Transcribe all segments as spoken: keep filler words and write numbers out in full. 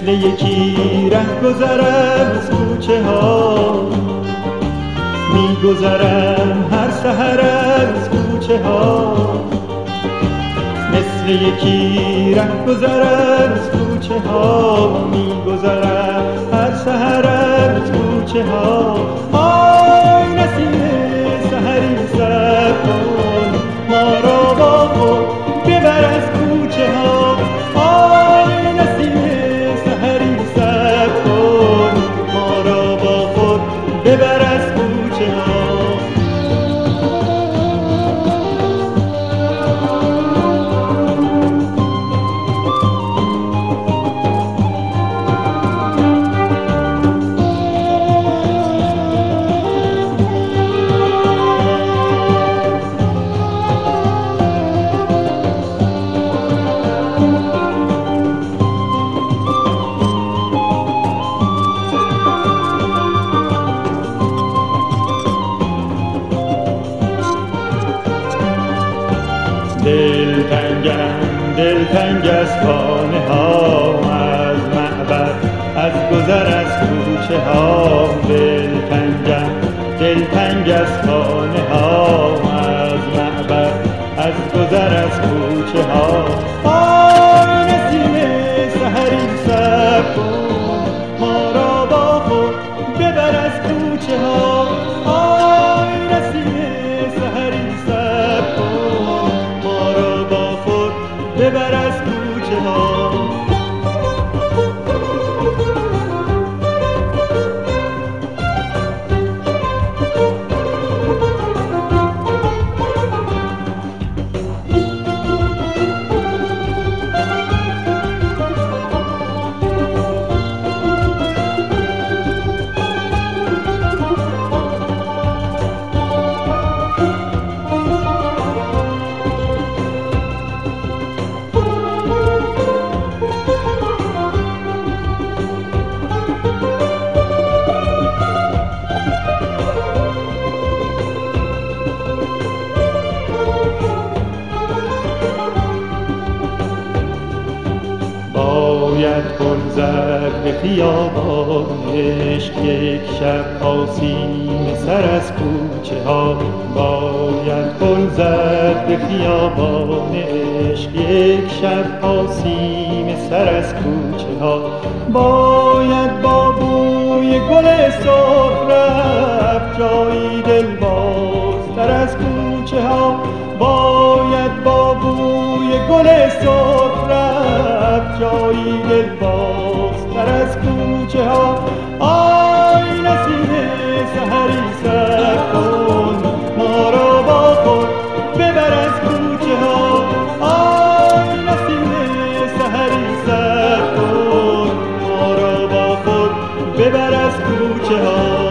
یکی ره گذرم از کوچه ها، می گذرم هر سحر از کوچه ها. مثل یکی ره گذرم از کوچه ها، می گذرم هر سحر از کوچه ها. آی نسیم سحری سر کن ما را با خود ببر از کوچه ها. آی نسیم سحری سر کن ما را با خود ببر از کوچه ها. دلتنگم دلتنگ از خانه ها، از معبر از گذر از کوچه ها. دلتنگم دلتنگ از خانه ها، از معبر از گذر از کوچه ها. آی نسیم سحری سر کن ما را با خود ببر از کوچه ها. آی نسیم سحری سر کن ما را با خود ببر از کوچه ها. باید گل زد به خیابان عشق یک شب آسیم سر از کوچه ها. باید گل زد به خیابان عشق یک شب آسیم سر از کوچه ها. باید با بوی گل سرخ رفت جایی دلبازتر از کوچه ها. باید با بوی گل سرخ رفت جایی دلبازتر از کوچه ها. آی نسیم سحری سر کن ما را با خود ببر از کوچه ها. آی نسیم سحری سر کن ما را با خود ببر از کوچه ها.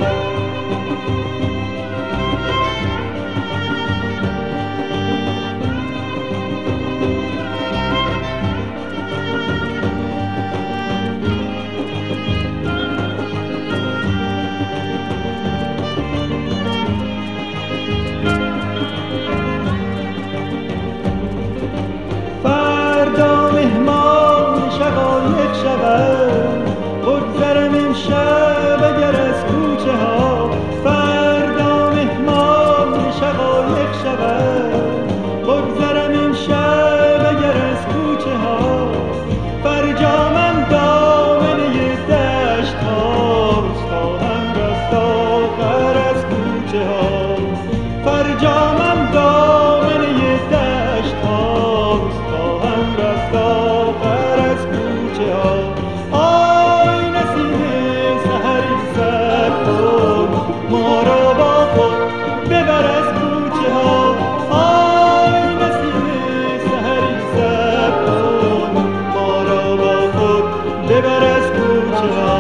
فردا مهمان شقایق شود بگذرم امشب اگر از کوچه ها. فردا مهمان شقایق شود بگذرم امشب اگر از کوچه ها. فرجامم دامنه دشت هاست خواهم رفت آخر از کوچه ها. فرجامم دامنه دشت هاست خواهم رفت آخر از کوچه ها. آی نسیم سحری سر کن ما را با خود ببر از کوچه ها. آی نسیم سحری سر کن ما را با خود ببر از کوچه ها.